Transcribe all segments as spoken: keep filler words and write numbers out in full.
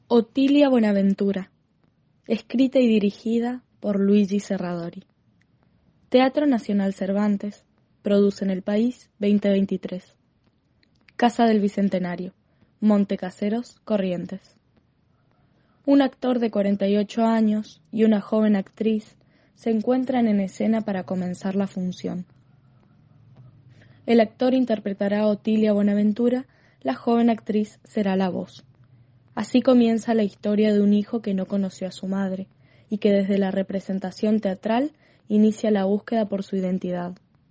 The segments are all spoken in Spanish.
Otilia Buenaventura, escrita y dirigida por Luigi Serradori. Teatro Nacional Cervantes, produce en el país veinte veintitrés. Casa del Bicentenario, Montecaseros, Corrientes. Un actor de cuarenta y ocho años y una joven actriz se encuentran en escena para comenzar la función. El actor interpretará a Otilia Buenaventura, la joven actriz será la voz. Así comienza la historia de un hijo que no conoció a su madre y que desde la representación teatral inicia la búsqueda por su identidad.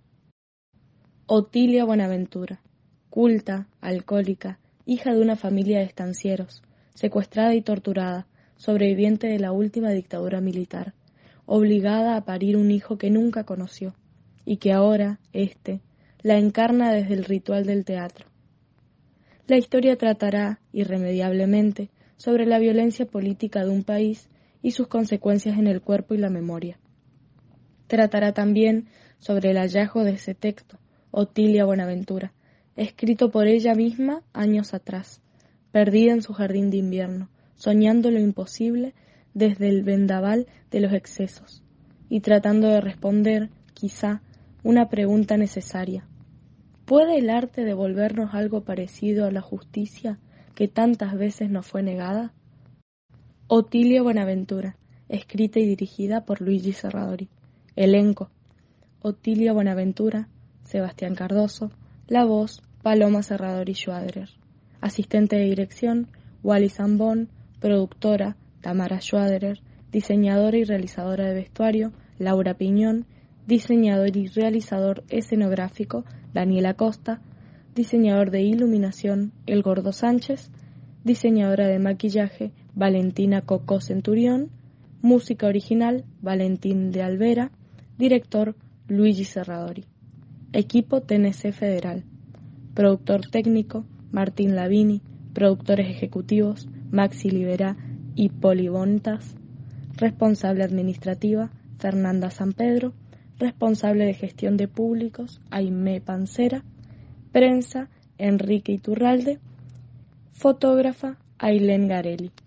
Otilia Buenaventura, culta, alcohólica, hija de una familia de estancieros, secuestrada y torturada, sobreviviente de la última dictadura militar, obligada a parir un hijo que nunca conoció y que ahora, éste, la encarna desde el ritual del teatro. La historia tratará, irremediablemente, sobre la violencia política de un país y sus consecuencias en el cuerpo y la memoria. Tratará también sobre el hallazgo de ese texto, Otilia Buenaventura, escrito por ella misma años atrás, perdida en su jardín de invierno, soñando lo imposible desde el vendaval de los excesos, y tratando de responder, quizá, una pregunta necesaria. ¿Puede el arte devolvernos algo parecido a la justicia que tantas veces nos fue negada? Otilia Buenaventura, escrita y dirigida por Luigi Serradori. Elenco: Otilia Buenaventura, Sebastián Cardoso, la voz, Paloma Serradori Schwaderer. Asistente de dirección, Wally Zambón, productora, Tamara Schwaderer, diseñadora y realizadora de vestuario, Laura Piñón, diseñador y realizador escenográfico, Daniela Costa, diseñador de iluminación, El Gordo Sánchez, diseñadora de maquillaje, Valentina Coco Centurión, música original, Valentín de Alvera, director, Luigi Serradori. Equipo T N C Federal. Productor técnico, Martín Lavini, productores ejecutivos, Maxi Liberá y Poli Bontas, responsable administrativa, Fernanda Sampedro, responsable de gestión de públicos, Aimé Pancera, prensa, Enrique Iturralde, fotógrafa, Ailén Garelli.